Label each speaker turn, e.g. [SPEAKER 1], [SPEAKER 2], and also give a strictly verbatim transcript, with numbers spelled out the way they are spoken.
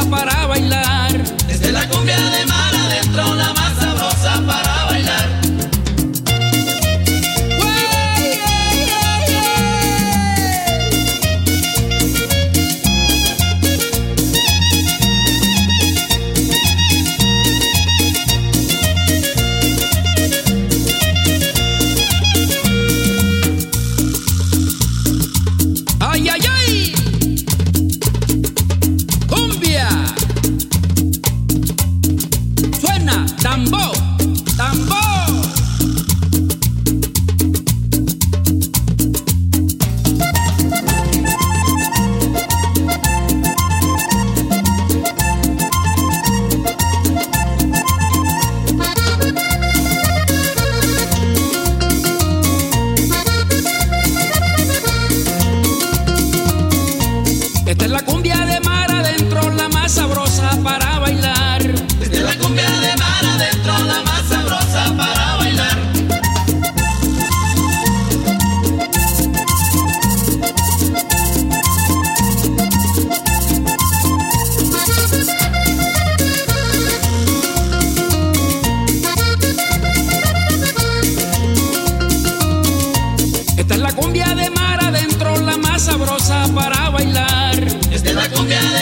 [SPEAKER 1] para bailar.
[SPEAKER 2] Esta es la cumbia de mar adentro, la más sabrosa para bailar.
[SPEAKER 1] ¡Ay, ay, ay! ¡Cumbia! Suena tambor, tambor. Esta es la cumbia de mar adentro, la más sabrosa para bailar.
[SPEAKER 2] Esta es la cumbia de mar adentro, la más sabrosa para bailar. Esta es la cumbia de mar adentro, la más sabrosa para bailar. Esta es la cumbia